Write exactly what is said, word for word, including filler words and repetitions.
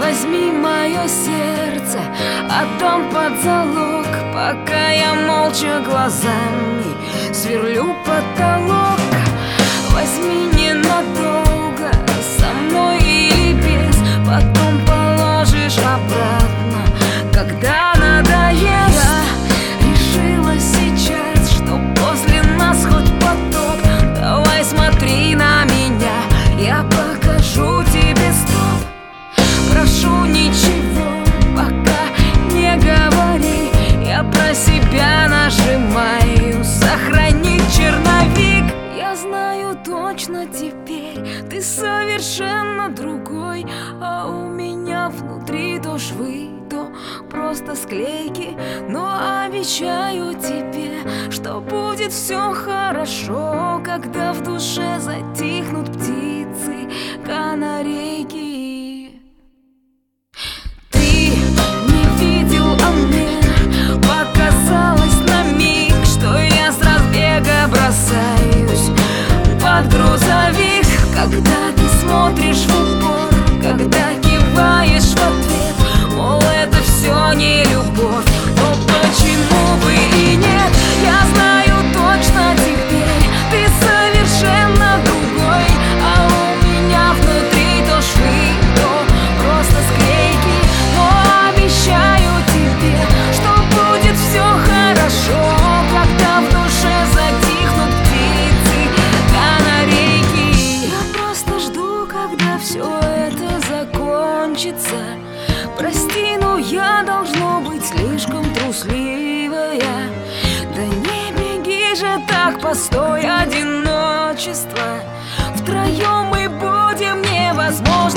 Возьми мое сердце, отдам под залог, пока я молча глазами сверлю потолок. Возьми ненадолго, со мной или без, потом положишь обратно, когда надоест. Я решила сейчас, что после нас хоть потоп. Давай смотри на меня, я покажу тебе стоп. Прошу, ничего пока не говори, я про себя нажимаю сохранить черновик. Я знаю точно теперь, ты совершенно другой, а у меня внутри то швы, то просто склейки. Но обещаю тебе, что будет все хорошо, когда в душе затихнут птицы, канарейки. Ты не видел, а мне показалось на миг, что я с разбега бросаюсь под грузовик. Когда ты смотришь в упор, когда киваешь в ответ, мол, это все не любовь, но почему бы и нет? Я знаю точно теперь, ты совершенно другой, а у меня внутри то швы, то просто склейки. Но обещаю тебе, что будет все хорошо, когда в душе затихнут птицы, канарейки. Я просто жду, когда все это закончится. Прости, но я должно быть слишком трусливая. Да не беги же так, постой, одиночество. Втроем мы будем невозможно.